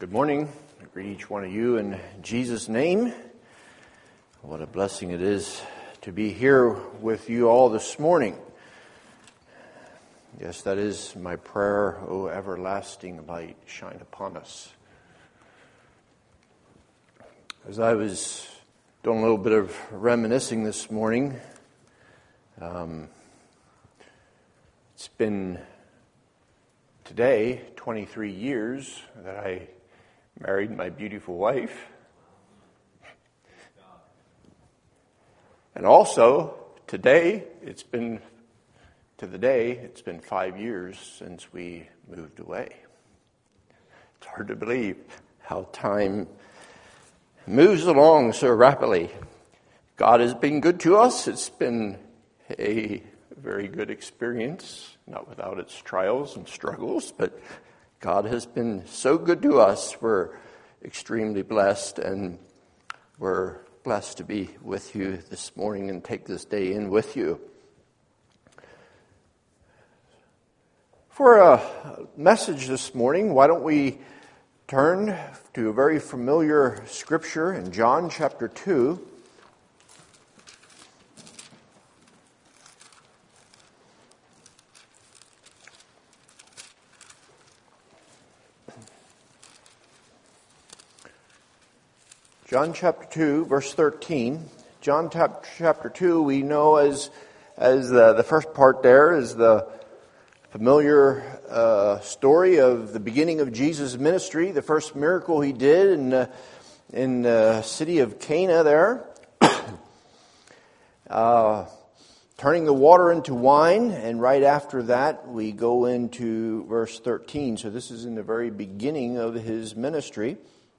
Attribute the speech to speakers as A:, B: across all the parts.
A: Good morning. I greet each one of you in Jesus' name. What a blessing it is to be here with you all this morning. Yes, that is my prayer. O everlasting light, shine upon us. As I was doing a little bit of reminiscing this morning, it's been today 23 years that I married my beautiful wife. And also, today, it's been 5 years since we moved away. It's hard to believe how time moves along so rapidly. God has been good to us. It's been a very good experience, not without its trials and struggles, but God has been so good to us. We're extremely blessed, and we're blessed to be with you this morning and take this day in with you. For a message this morning, why don't we turn to a very familiar scripture in John chapter 2. John chapter 2, verse 13. John chapter 2, we know as the first part there is the familiar story of the beginning of Jesus' ministry, the first miracle he did in the city of Cana there, turning the water into wine, and right after that we go into verse 13. So this is in the very beginning of his ministry.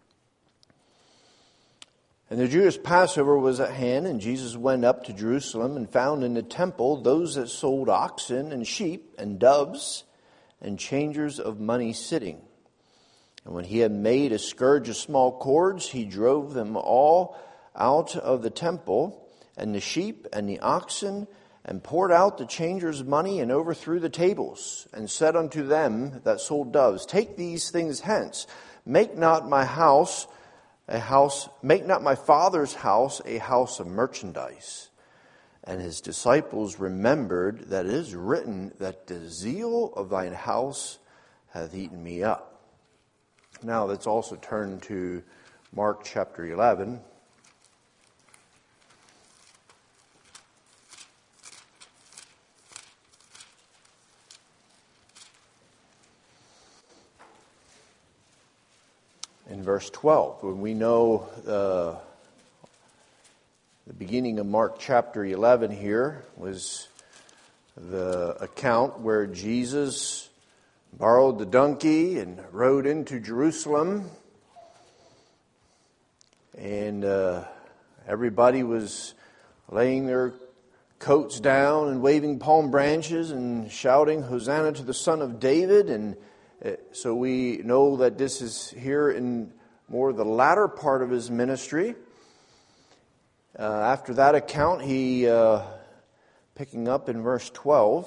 A: And the Jewish Passover was at hand, and Jesus went up to Jerusalem and found in the temple those that sold oxen and sheep and doves and changers of money sitting. And when he had made a scourge of small cords, he drove them all out of the temple, and the sheep and the oxen, and poured out the changers' money, and overthrew the tables, and said unto them that sold doves, Take these things hence, make not my Father's house a house of merchandise. And his disciples remembered that it is written that the zeal of thine house hath eaten me up. Now let's also turn to Mark chapter 11. In verse 12, when we know the beginning of Mark chapter 11 here was the account where Jesus borrowed the donkey and rode into Jerusalem. And everybody was laying their coats down and waving palm branches and shouting, Hosanna to the Son of David. And so we know that this is here in more the latter part of his ministry. After that account, he, picking up in verse 12,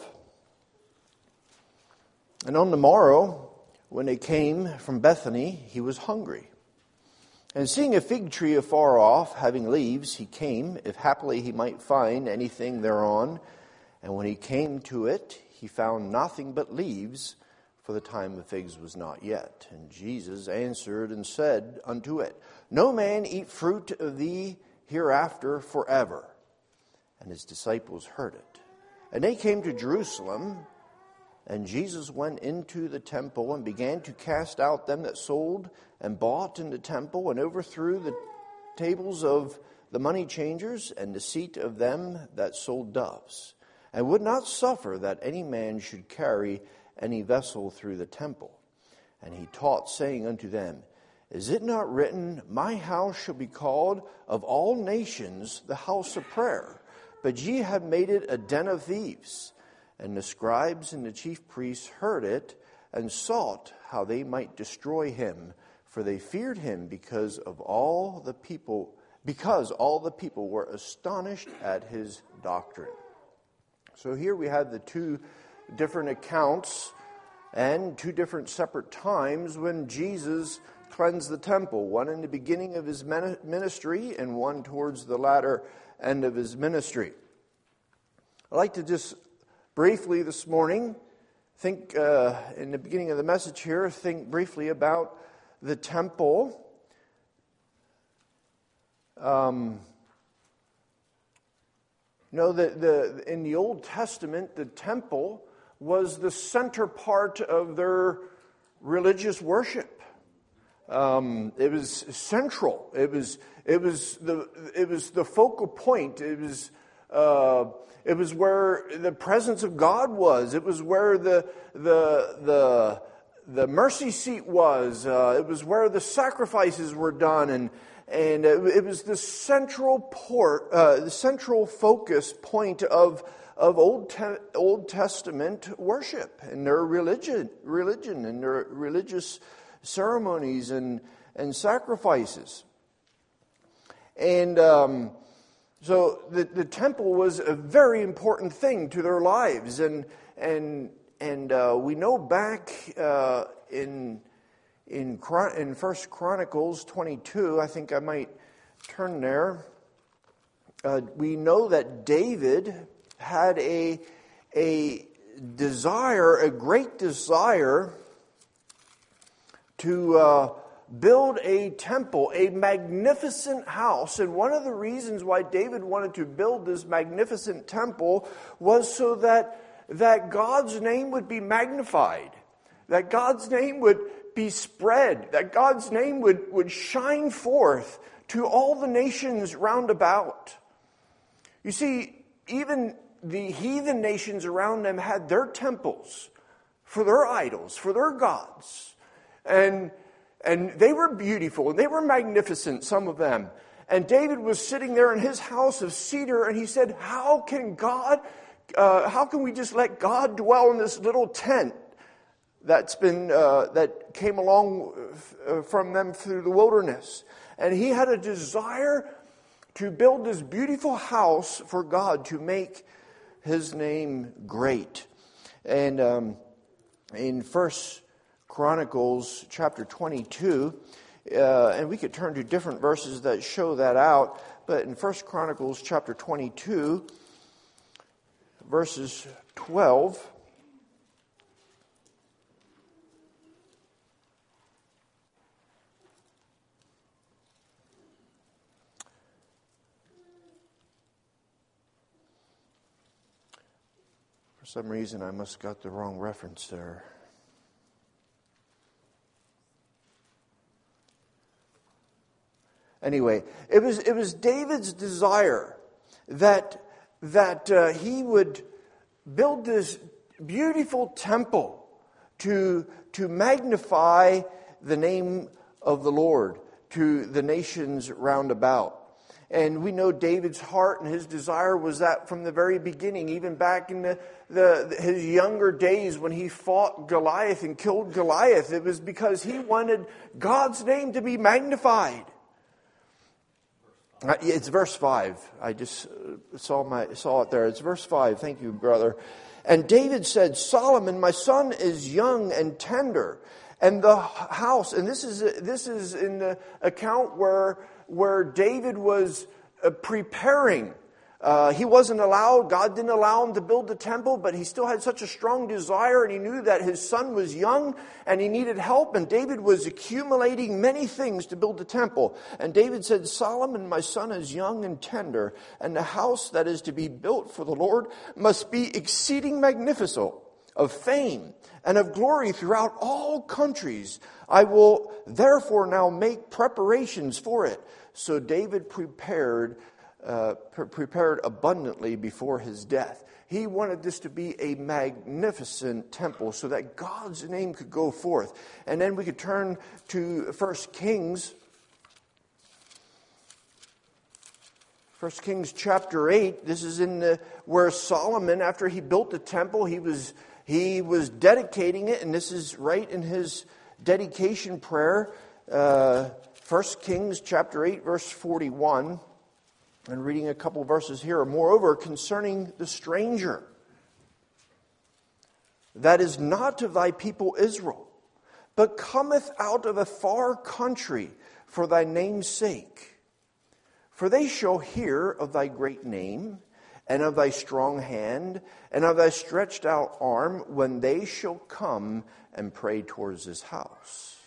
A: And on the morrow, when they came from Bethany, he was hungry. And seeing a fig tree afar off, having leaves, he came, if happily he might find anything thereon. And when he came to it, he found nothing but leaves, for the time of figs was not yet. And Jesus answered and said unto it, No man eat fruit of thee hereafter forever. And his disciples heard it. And they came to Jerusalem, and Jesus went into the temple and began to cast out them that sold and bought in the temple, and overthrew the tables of the money changers and the seat of them that sold doves, and would not suffer that any man should carry any vessel through the temple. And he taught, saying unto them, Is it not written, My house shall be called of all nations the house of prayer? But ye have made it a den of thieves. And the scribes and the chief priests heard it, and sought how they might destroy him. For they feared him, because all the people were astonished at his doctrine. So here we have the two different accounts and two different separate times when Jesus cleansed the temple, one in the beginning of his ministry and one towards the latter end of his ministry. I'd like to just briefly this morning think, in the beginning of the message here, think briefly about the temple. In the Old Testament, the temple was the center part of their religious worship. It was central. It was the focal point. It was where the presence of God was. It was where the mercy seat was. It was where the sacrifices were done, and it was the central focus point of Old Testament worship and their religion and their religious ceremonies and sacrifices. And so the temple was a very important thing to their lives, and we know back in 1 Chronicles 22, I think I might turn there. We know that David had a great desire to build a temple, a magnificent house. And one of the reasons why David wanted to build this magnificent temple was so that God's name would be magnified, that God's name would be spread, that God's name would shine forth to all the nations round about. You see, even the heathen nations around them had their temples for their idols, for their gods. And they were beautiful, and they were magnificent, some of them. And David was sitting there in his house of cedar, and he said, how can we just let God dwell in this little tent that came along from them through the wilderness? And he had a desire to build this beautiful house for God, to make his name great. And in 1 Chronicles chapter 22, and we could turn to different verses that show that out, but in 1 Chronicles chapter 22, verses 12, for some reason I must have got the wrong reference there. Anyway, it was David's desire that he would build this beautiful temple to magnify the name of the Lord to the nations round about. And we know David's heart and his desire was that from the very beginning, even back in his younger days when he fought Goliath and killed Goliath. It was because he wanted God's name to be magnified. It's verse 5. I just saw it there. It's verse 5. Thank you, brother. And David said, Solomon, my son, is young and tender, and the house. And this is in the account where David was preparing. He wasn't allowed. God didn't allow him to build the temple, but he still had such a strong desire, and he knew that his son was young and he needed help, and David was accumulating many things to build the temple. And David said, Solomon, my son, is young and tender, and the house that is to be built for the Lord must be exceeding magnificent, of fame and of glory throughout all countries. I will therefore now make preparations for it. So David prepared abundantly before his death. He wanted this to be a magnificent temple so that God's name could go forth. And then we could turn to 1 Kings. 1 Kings chapter 8. This is where Solomon, after he built the temple, he was dedicating it, and this is right in his dedication prayer. 1 Kings chapter 8, verse 41. And reading a couple verses here. Moreover, concerning the stranger that is not of thy people Israel, but cometh out of a far country for thy name's sake. For they shall hear of thy great name, and of thy strong hand, and of thy stretched out arm, when they shall come and pray towards this house.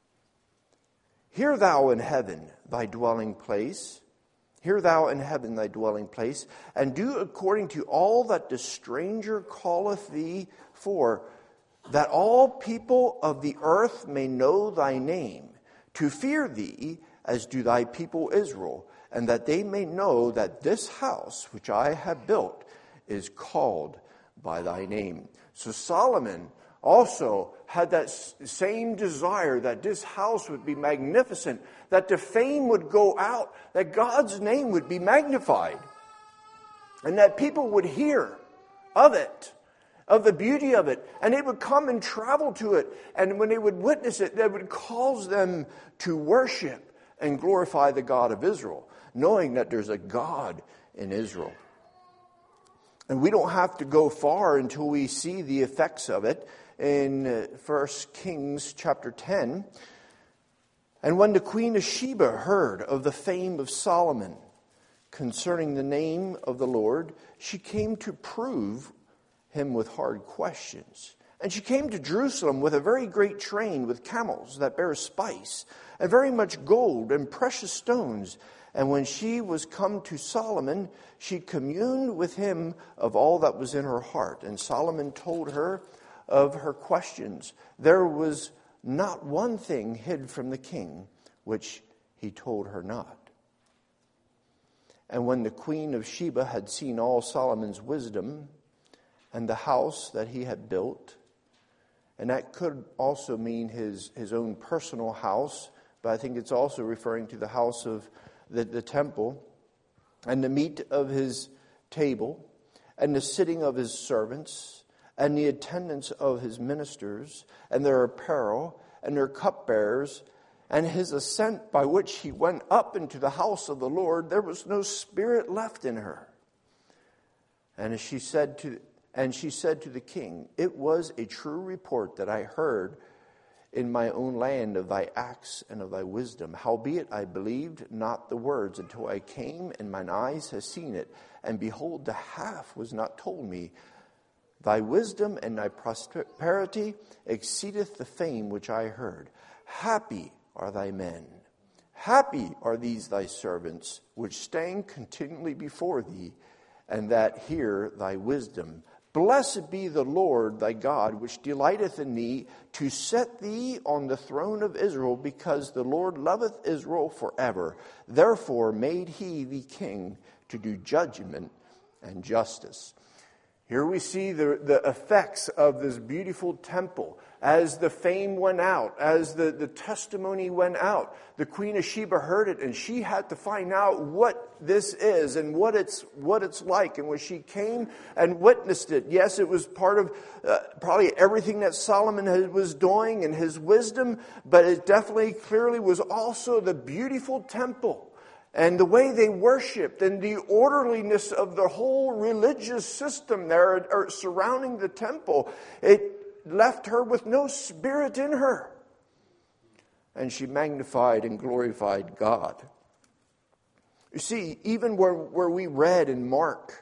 A: Hear thou in heaven thy dwelling place. Hear thou in heaven thy dwelling place, and do according to all that the stranger calleth thee for, that all people of the earth may know thy name, to fear thee as do thy people Israel, and that they may know that this house which I have built is called by thy name. So Solomon also had that same desire that this house would be magnificent, that the fame would go out, that God's name would be magnified, and that people would hear of it, of the beauty of it, and they would come and travel to it, and when they would witness it, that would cause them to worship and glorify the God of Israel, knowing that there's a God in Israel. And we don't have to go far until we see the effects of it in 1 Kings chapter 10. And when the Queen of Sheba heard of the fame of Solomon concerning the name of the Lord, she came to prove him with hard questions. And she came to Jerusalem with a very great train with camels that bear spice, and very much gold and precious stones. And when she was come to Solomon, she communed with him of all that was in her heart. And Solomon told her of her questions. There was not one thing hid from the king, which he told her not. And when the Queen of Sheba had seen all Solomon's wisdom, and the house that he had built, and that could also mean his own personal house, but I think it's also referring to the house of the temple, and the meat of his table, and the sitting of his servants, and the attendance of his ministers, and their apparel, and their cupbearers, and his ascent by which he went up into the house of the Lord, there was no spirit left in her. And she said to the king, it was a true report that I heard in my own land of thy acts and of thy wisdom. Howbeit I believed not the words until I came, and mine eyes have seen it. And behold, the half was not told me. Thy wisdom and thy prosperity exceedeth the fame which I heard. Happy are thy men. Happy are these thy servants, which stand continually before thee, and that hear thy wisdom. Blessed be the Lord thy God, which delighteth in thee, to set thee on the throne of Israel, because the Lord loveth Israel forever. Therefore made he thee king to do judgment and justice. Here we see the effects of this beautiful temple. As the fame went out, as the testimony went out, the Queen of Sheba heard it, and she had to find out what this is and what it's like. And when she came and witnessed it, yes, it was part of probably everything that Solomon was doing and his wisdom, but it definitely clearly was also the beautiful temple. And the way they worshipped and the orderliness of the whole religious system there surrounding the temple, it left her with no spirit in her. And she magnified and glorified God. You see, even where we read in Mark,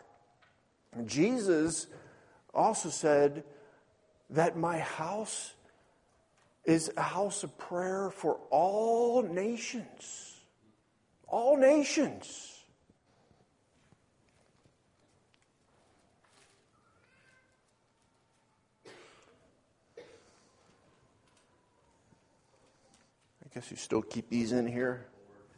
A: Jesus also said that my house is a house of prayer for all nations. All nations. I guess you still keep these in here.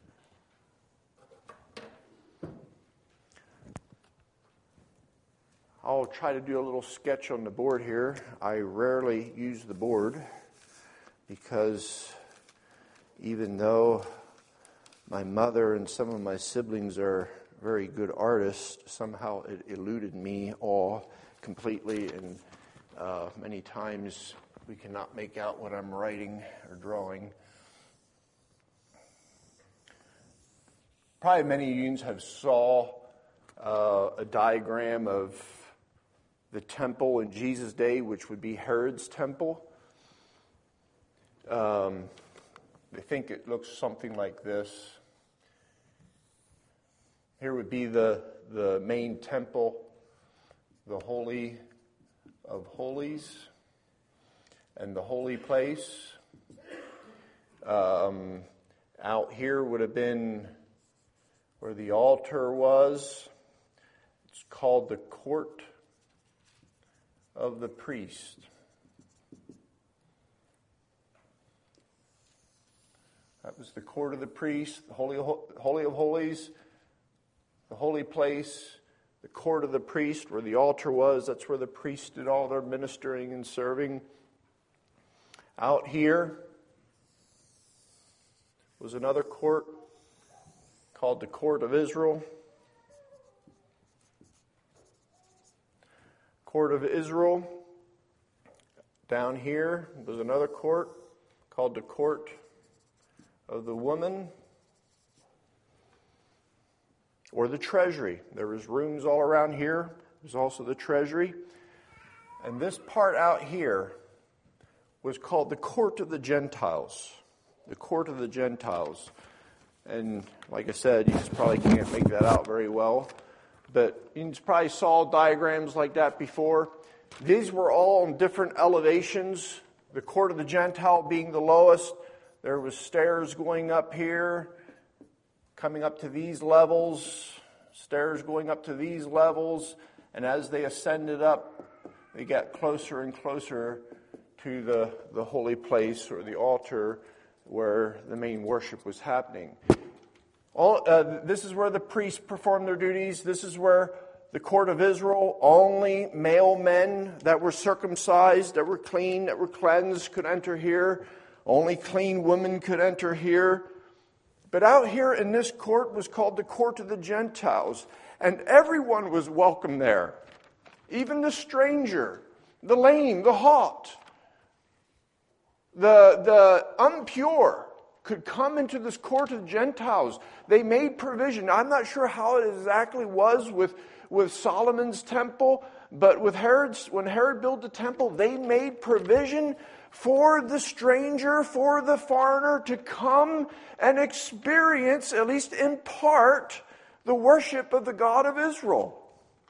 A: I'll try to do a little sketch on the board here. I rarely use the board because even though my mother and some of my siblings are very good artists, somehow it eluded me all completely, and many times we cannot make out what I'm writing or drawing. Probably many of you have saw a diagram of the temple in Jesus' day, which would be Herod's temple. They think it looks something like this. Here would be the main temple, the Holy of Holies, and the holy place. Out here would have been where the altar was. It's called the court of the priest. That was the court of the priest, the Holy of Holies, the holy place, the court of the priest where the altar was. That's where the priests did all their ministering and serving. Out here was another court called the court of Israel. Court of Israel. Down here was another court called the court of the woman, or the treasury. There was rooms all around here. There's also the treasury. And this part out here was called the court of the Gentiles. The court of the Gentiles. And like I said, you just probably can't make that out very well. But you probably saw diagrams like that before. These were all in different elevations. The court of the Gentile being the lowest. There was stairs going up here, coming up to these levels, stairs going up to these levels, and as they ascended up, they got closer and closer to the holy place or the altar where the main worship was happening. This is where the priests performed their duties. This is where the court of Israel, only male men that were circumcised, that were clean, that were cleansed could enter here. Only clean women could enter here. But out here in this court was called the court of the Gentiles. And everyone was welcome there. Even the stranger, the lame, the halt, the impure could come into this court of Gentiles. They made provision. I'm not sure how it exactly was with Solomon's temple, but when Herod built the temple, they made provision for the stranger, for the foreigner to come and experience, at least in part, the worship of the God of Israel.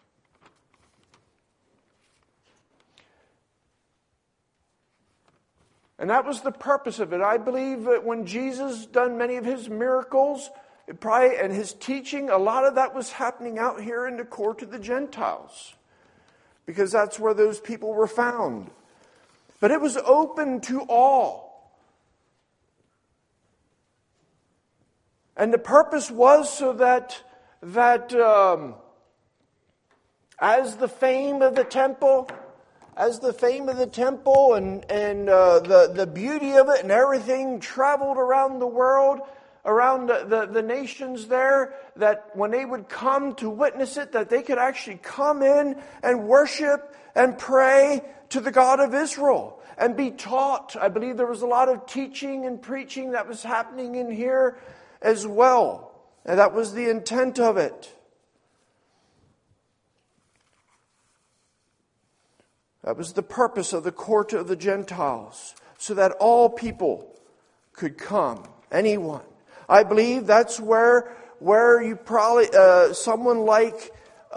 A: And that was the purpose of it. I believe that when Jesus done many of his miracles, and his teaching, a lot of that was happening out here in the court of the Gentiles. Because that's where those people were found. But it was open to all. And the purpose was so that as the fame of the temple and the beauty of it and everything traveled around the world, around the nations there, that when they would come to witness it, that they could actually come in and worship and pray to the God of Israel and be taught. I believe there was a lot of teaching and preaching that was happening in here as well. And that was the intent of it. That was the purpose of the court of the Gentiles, so that all people could come, anyone. I believe that's where you probably, someone like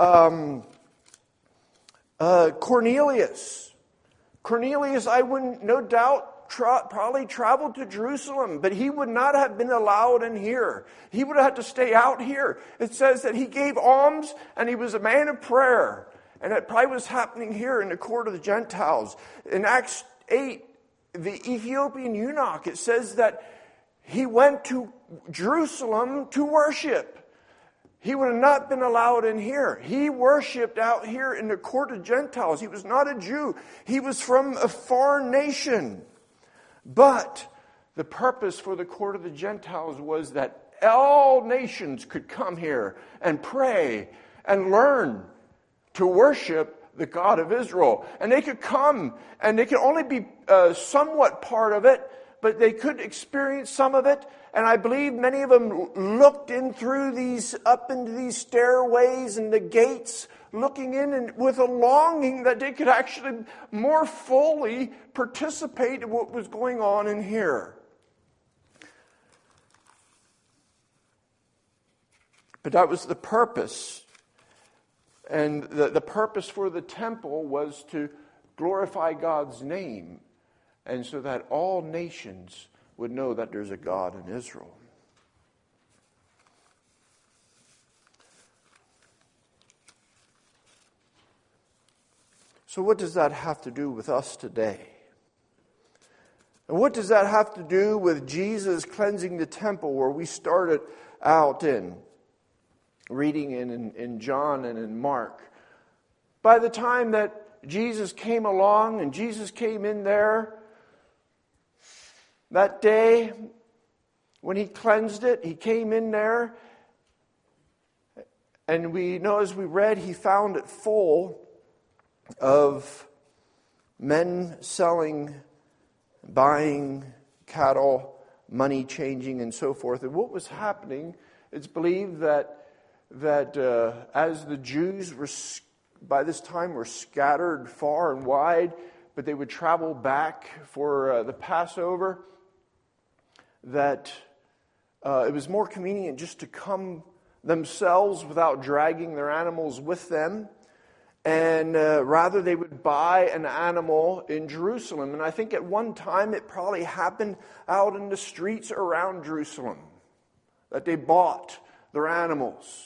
A: Cornelius. Cornelius, I wouldn't, no doubt, probably traveled to Jerusalem, but he would not have been allowed in here. He would have had to stay out here. It says that he gave alms and he was a man of prayer. And that probably was happening here in the court of the Gentiles. In Acts 8, the Ethiopian eunuch, it says that he went to Jerusalem to worship. He would have not been allowed in here. He worshipped out here in the court of Gentiles. He was not a Jew. He was from a foreign nation. But the purpose for the court of the Gentiles was that all nations could come here and pray and learn to worship the God of Israel. And they could come, and they could only be somewhat part of it, but they could experience some of it. And I believe many of them looked in through up into these stairways and the gates, looking in and with a longing that they could actually more fully participate in what was going on in here. But that was the purpose. And the purpose for the temple was to glorify God's name, and so that all nations would know that there's a God in Israel. So what does that have to do with us today? And what does that have to do with Jesus cleansing the temple, where we started out in reading in John and in Mark? By the time that Jesus came along and Jesus came in there, that day when he cleansed it, he came in there, and we know as we read, he found it full of men selling, buying cattle, money changing, and so forth. And what was happening, it's believed that as the Jews were by this time were scattered far and wide, but they would travel back for the Passover, that it was more convenient just to come themselves without dragging their animals with them. And rather they would buy an animal in Jerusalem. And I think at one time it probably happened out in the streets around Jerusalem, that they bought their animals.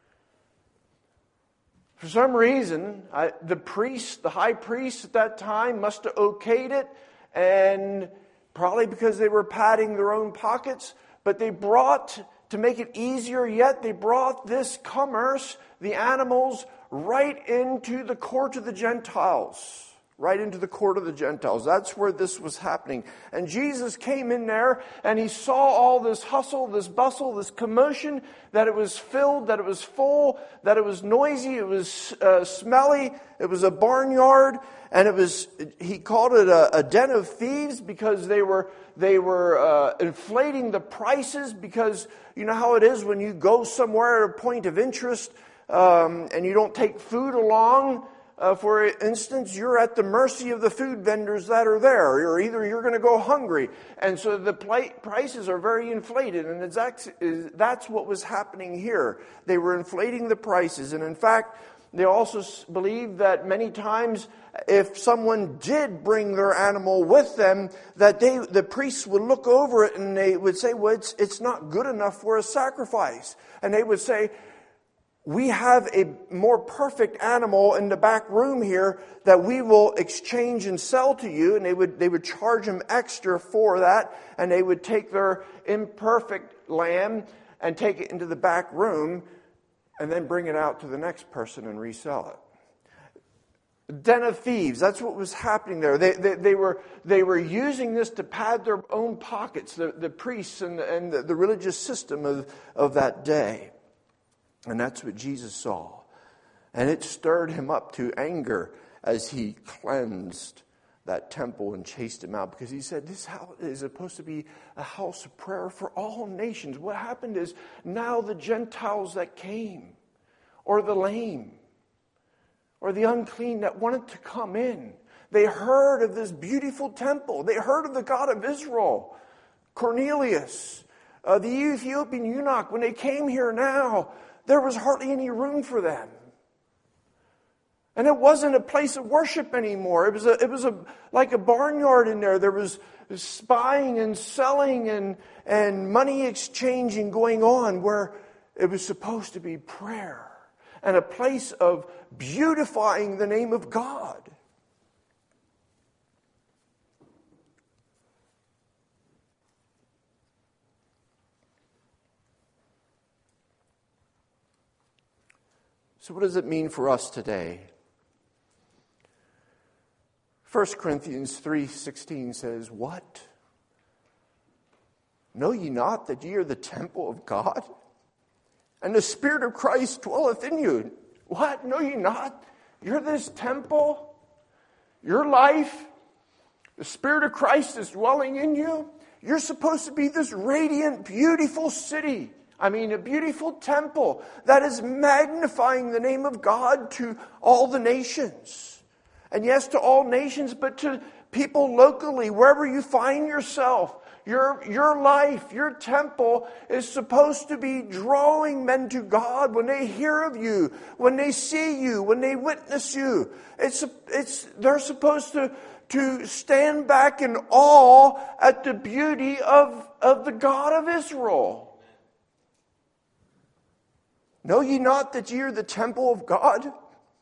A: For some reason, the high priest at that time must have okayed it, and probably because they were padding their own pockets, but they brought, to make it easier yet, they brought this commerce, the animals, right into the court of the Gentiles. Right into the court of the Gentiles. That's where this was happening. And Jesus came in there and he saw all this hustle, this bustle, this commotion, that it was filled, that it was full, that it was noisy, it was smelly, it was a barnyard, and he called it a den of thieves because they were inflating the prices, because you know how it is when you go somewhere at a point of interest and you don't take food along. For instance, you're at the mercy of the food vendors that are there, or either you're going to go hungry. And so the prices are very inflated, and that's what was happening here. They were inflating the prices, and in fact, they also believed that many times if someone did bring their animal with them, that the priests would look over it and they would say, well, it's not good enough for a sacrifice. And they would say, we have a more perfect animal in the back room here that we will exchange and sell to you. And they would charge them extra for that. And they would take their imperfect lamb and take it into the back room and then bring it out to the next person and resell it. Den of thieves, that's what was happening there. They were using this to pad their own pockets, the priests and the religious system of that day. And that's what Jesus saw. And it stirred him up to anger as he cleansed that temple and chased him out. Because he said, this house is supposed to be a house of prayer for all nations. What happened is now the Gentiles that came, or the lame, or the unclean that wanted to come in, they heard of this beautiful temple. They heard of the God of Israel. Cornelius, the Ethiopian eunuch, when they came here now, there was hardly any room for them. And it wasn't a place of worship anymore. It was like a barnyard in there. There was buying and selling and money exchanging going on, where it was supposed to be prayer and a place of beautifying the name of God. So what does it mean for us today? 1 Corinthians 3:16 says, what? Know ye not that ye are the temple of God? And the Spirit of Christ dwelleth in you. What? Know ye not? You're this temple. Your life, the Spirit of Christ is dwelling in you. You're supposed to be this radiant, beautiful city. A beautiful temple that is magnifying the name of God to all the nations. And yes, to all nations, but to people locally, wherever you find yourself. Your life, your temple is supposed to be drawing men to God when they hear of you, when they see you, when they witness you. They're supposed to stand back in awe at the beauty of the God of Israel. Know ye not that ye are the temple of God?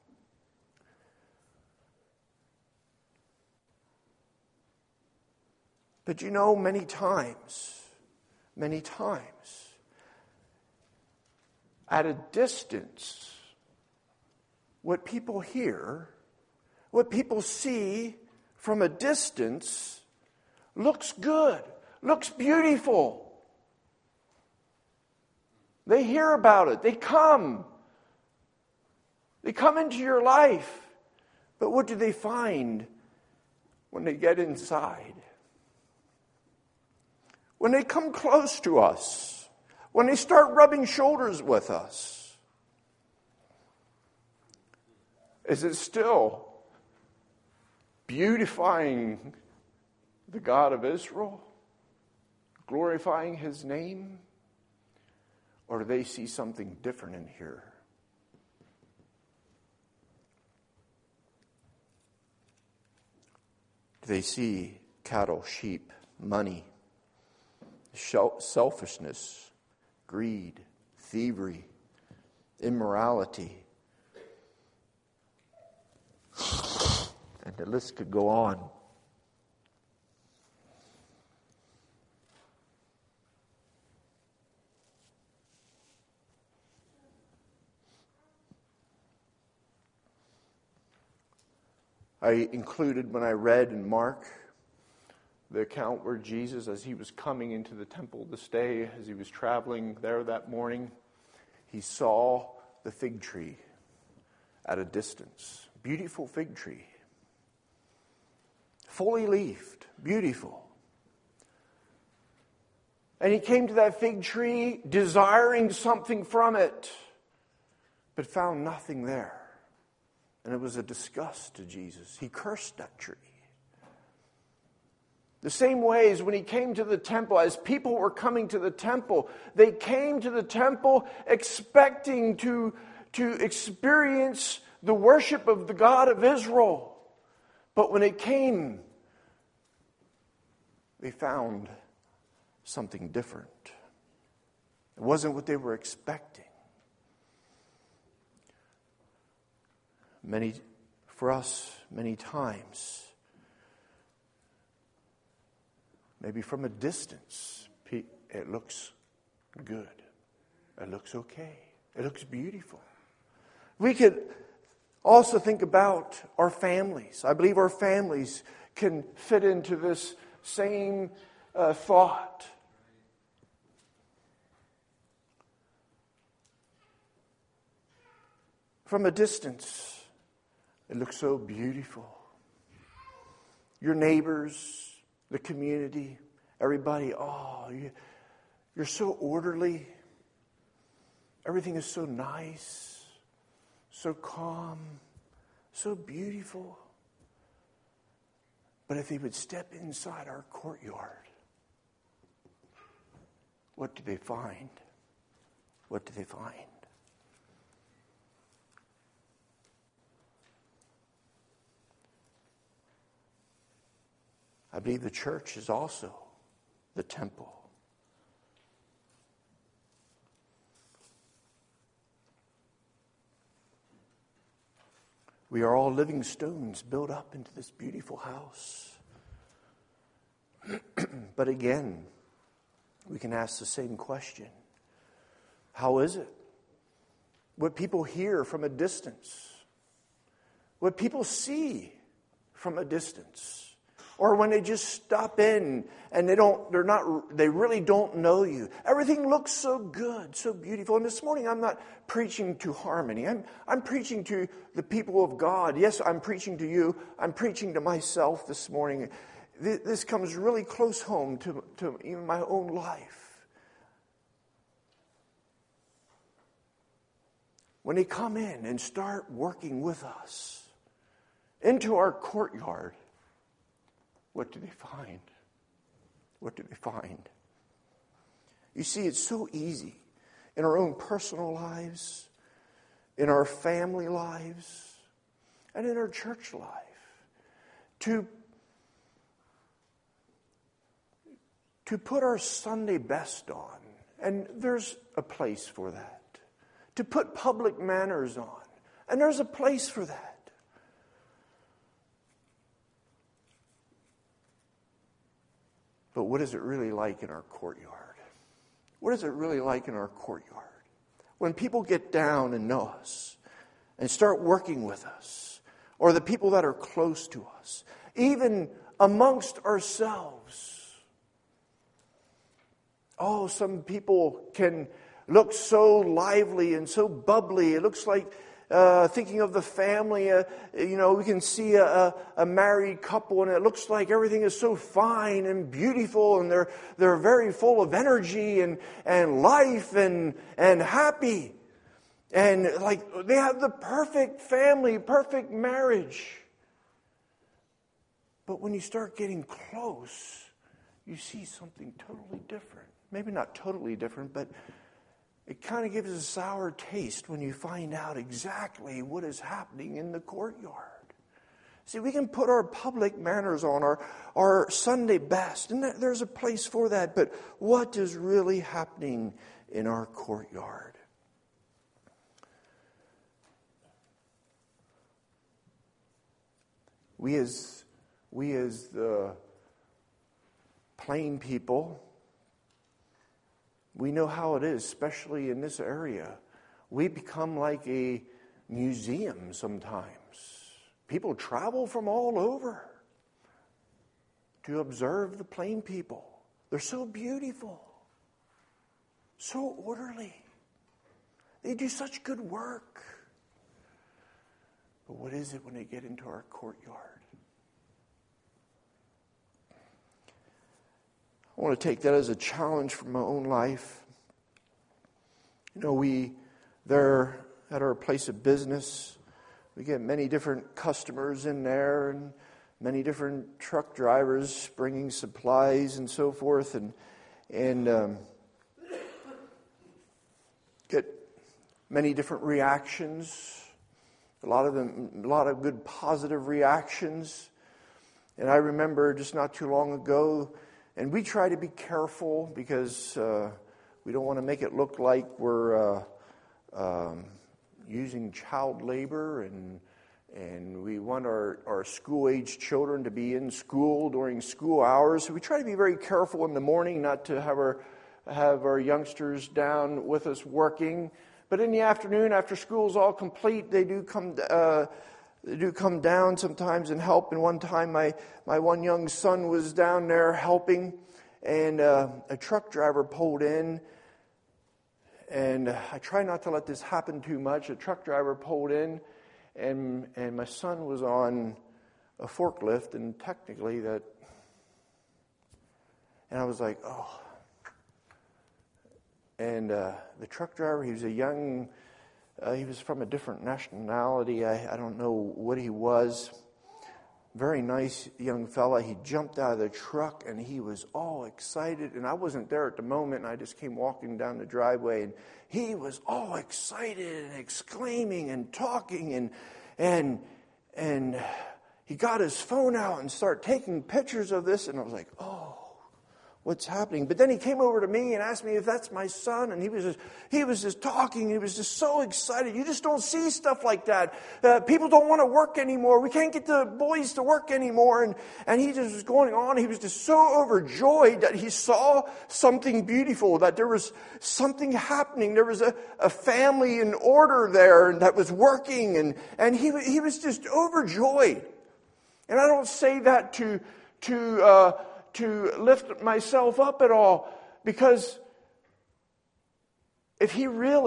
A: But many times, at a distance, what people hear, what people see from a distance looks good, looks beautiful. They hear about it. They come into your life. But what do they find when they get inside? When they come close to us, when they start rubbing shoulders with us, is it still beautifying the God of Israel, glorifying His name? Or do they see something different in here? Do they see cattle, sheep, money, selfishness, greed, thievery, immorality? And the list could go on. I included, when I read in Mark, the account where Jesus, as he was coming into the temple to stay, as he was traveling there that morning, he saw the fig tree at a distance. Beautiful fig tree. Fully leafed. Beautiful. And he came to that fig tree desiring something from it, but found nothing there. And it was a disgust to Jesus. He cursed that tree. The same way as when he came to the temple, as people were coming to the temple, they came to the temple expecting to experience the worship of the God of Israel. But when it came, they found something different. It wasn't what they were expecting. For us, many times, maybe from a distance, it looks good. It looks okay. It looks beautiful. We could also think about our families. I believe our families can fit into this same thought. From a distance, it looks so beautiful. Your neighbors, the community, everybody, you're so orderly. Everything is so nice, so calm, so beautiful. But if they would step inside our courtyard, what do they find? What do they find? I believe the church is also the temple. We are all living stones built up into this beautiful house. But again, we can ask the same question. How is it? What people hear from a distance, what people see from a distance, or when they just stop in and they really don't know you. Everything looks so good, so beautiful. And this morning I'm not preaching to Harmony. I'm preaching to the people of God. Yes, I'm preaching to you. I'm preaching to myself this morning. this comes really close home to even my own life. When they come in and start working with us into our courtyard, what do they find? What do they find? You see, it's so easy in our own personal lives, in our family lives, and in our church life to put our Sunday best on. And there's a place for that. To put public manners on. And there's a place for that. But what is it really like in our courtyard? What is it really like in our courtyard? When people get down and know us and start working with us, or the people that are close to us, even amongst ourselves. Oh, some people can look so lively and so bubbly. It looks like, thinking of the family, we can see a married couple and it looks like everything is so fine and beautiful and they're very full of energy and life and happy. And like they have the perfect family, perfect marriage. But when you start getting close, you see something totally different. Maybe not totally different, but it kind of gives a sour taste when you find out exactly what is happening in the courtyard. See, we can put our public manners on, our Sunday best, and there's a place for that, but what is really happening in our courtyard? We as the plain people, we know how it is, especially in this area. We become like a museum sometimes. People travel from all over to observe the plain people. They're so beautiful, so orderly. They do such good work. But what is it when they get into our courtyard? I want to take that as a challenge for my own life. They're at our place of business. We get many different customers in there and many different truck drivers bringing supplies and so forth, and get many different reactions. A lot of good positive reactions. And I remember just not too long ago, and we try to be careful because we don't want to make it look like we're using child labor, and we want our school-age children to be in school during school hours. So we try to be very careful in the morning not to have our youngsters down with us working. But in the afternoon, after school's all complete, they do come down sometimes and help. And one time, my one young son was down there helping, and a truck driver pulled in. And I try not to let this happen too much. A truck driver pulled in, and my son was on a forklift, and technically that. And I was like, oh. And the truck driver, he was he was from a different nationality. I don't know what he was. Very nice young fella. He jumped out of the truck and he was all excited. And I wasn't there at the moment, and I just came walking down the driveway. And he was all excited and exclaiming and talking. And he got his phone out and started taking pictures of this. And I was like, oh. What's happening? But then he came over to me and asked me if that's my son, and he was just talking. He was just so excited. You just don't see stuff like that. People don't want to work anymore. We can't get the boys to work anymore. And he just was going on. He was just so overjoyed that he saw something beautiful, that there was something happening. There was a family in order there that was working, and he was just overjoyed. And I don't say that to lift myself up at all, because if he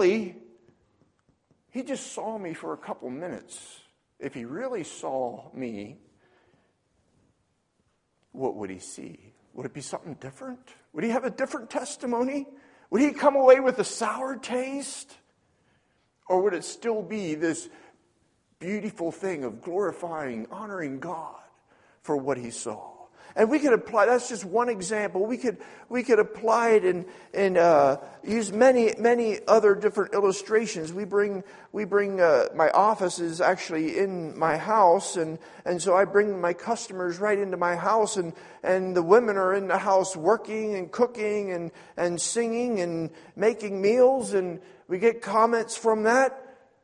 A: just saw me for a couple minutes, if he really saw me, what would he see? Would it be something different? Would he have a different testimony? Would he come away with a sour taste? Or would it still be this beautiful thing of glorifying, honoring God for what he saw? And we could apply, that's just one example. We could apply it and use many other different illustrations. We bring my office is actually in my house, and so I bring my customers right into my house, and the women are in the house working and cooking and singing and making meals, and we get comments from that.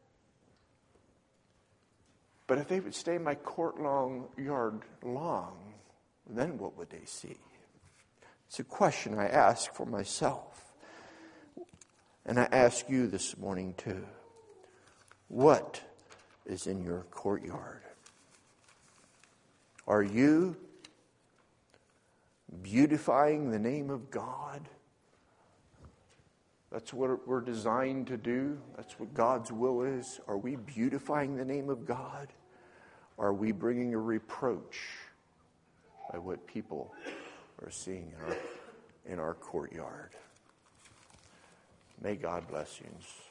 A: But if they would stay in my yard long, then what would they see? It's a question I ask for myself. And I ask you this morning too. What is in your courtyard? Are you beautifying the name of God? That's what we're designed to do. That's what God's will is. Are we beautifying the name of God? Or are we bringing a reproach by what people are seeing in our courtyard? May God bless you.